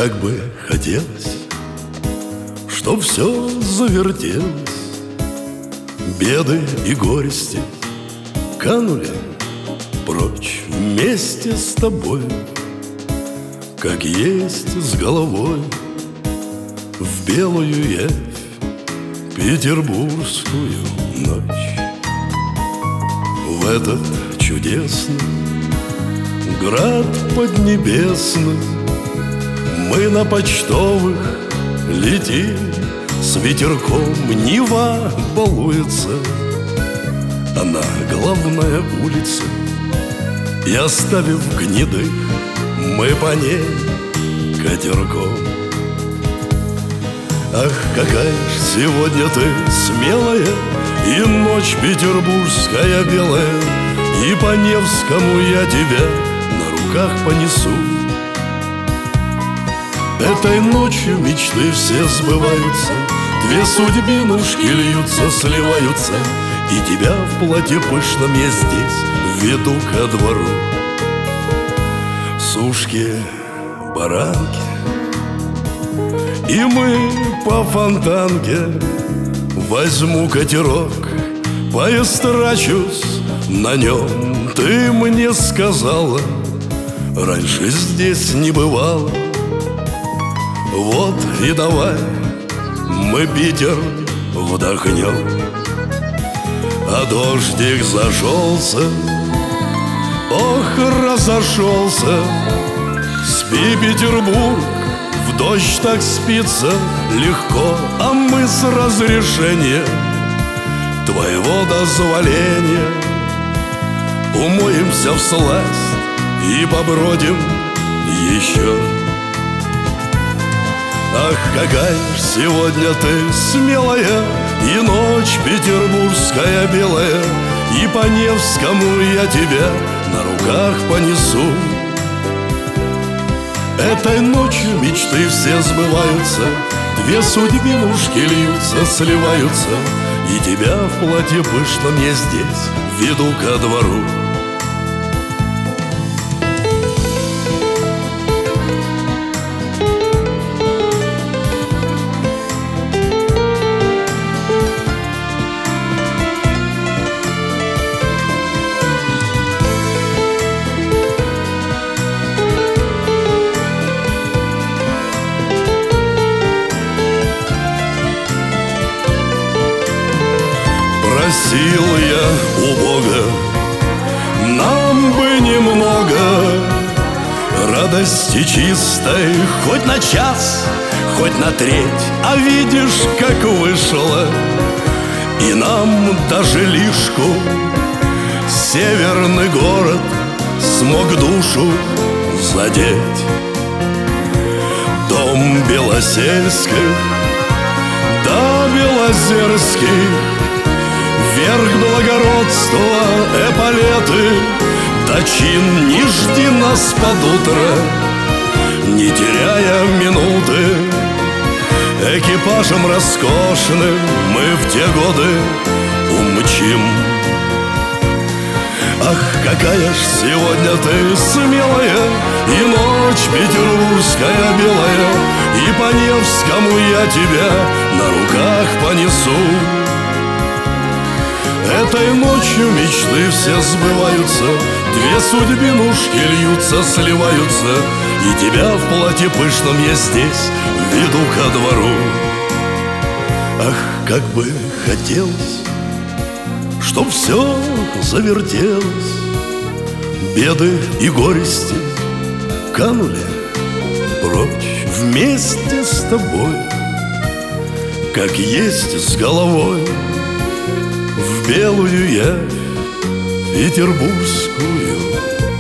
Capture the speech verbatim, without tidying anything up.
как бы хотелось, чтоб все завертелось, беды и горести канули прочь вместе с тобой, как есть с головой в белую явь петербургскую ночь. В этот чудесный град поднебесный мы на почтовых летим, с ветерком Нева балуется, а на главная улица, и оставив гнедых, мы по ней катерком. Ах, какая ж сегодня ты смелая, и ночь петербургская белая, и по Невскому я тебя на руках понесу. Этой ночью мечты все сбываются, две судьбинушки льются, сливаются, и тебя в платье пышном я здесь веду ко двору. Сушки, баранки, и мы по фонтанке. Возьму катерок, поистрачусь на нем. Ты мне сказала, раньше здесь не бывало. Вот и давай мы Питер вдохнем. А дождик зашелся, ох, разошелся. Спи, Петербург, в дождь так спится легко, а мы с разрешения твоего дозволения умоемся всласть и побродим еще. Ах, какая ж сегодня ты смелая, и ночь петербургская белая, и по Невскому я тебя на руках понесу. Этой ночью мечты все сбываются, две судьбинушки льются, сливаются, и тебя в платье пышном я здесь веду ко двору. Просил я у Бога, нам бы немного радости чистой, хоть на час, хоть на треть. А видишь, как вышло, и нам даже лишку северный город смог душу задеть. Дом Белосельских да Белозерских, верх благородства, эполеты, да чин, не жди нас под утро, не теряя минуты. Экипажем роскошным мы в те годы умчим. Ах, какая ж сегодня ты смелая, и ночь петербургская белая, и по Невскому я тебя на руках понесу. Этой ночью мечты все сбываются, две судьбинушки льются, сливаются, и тебя в платье пышном я здесь веду ко двору. Ах, как бы хотелось, чтоб все завертелось, беды и горести канули прочь вместе с тобой, как есть с головой в белую явь петербургскую